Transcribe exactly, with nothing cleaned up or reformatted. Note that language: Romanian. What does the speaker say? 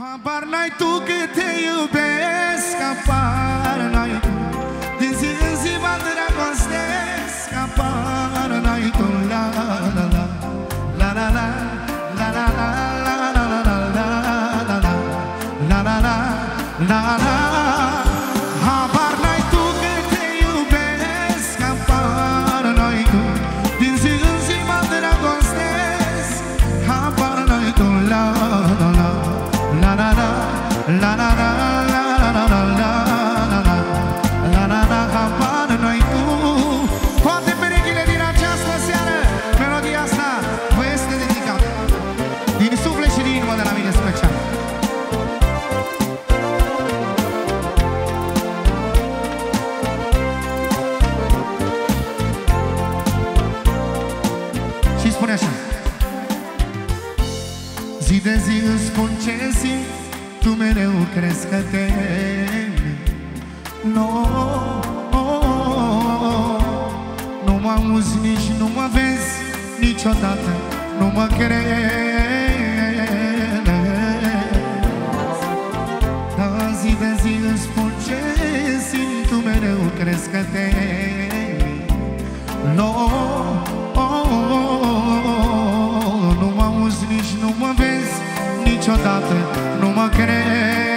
Habar n-ai tu cât te iubesc, habar n-ai tu. Din zi în zi mă îndrăgostesc, habar n-ai tu. La la la la la la la la la la la la la la la la la la. Habar n-ai tu cât te iubesc, habar n-ai tu. Din zi în zi mă îndrăgostesc, habar n-ai tu. La la la la la la la la la la la la la la la la. Habar n-ai tu. Toate perechile din această seară, melodia asta vă este dedicată din suflet și din inimă de la mine special. Și spune așa: zi de zi îți spun ce simt, tu mereu crezi că te no, nu mă auzi, nici nu mă vezi, niciodată nu mă crezi. Da, zi de zi îți spun ce simt, tu mereu crezi că te no, nu mă auzi, nici nu mă vezi, niciodată nu mă crezi.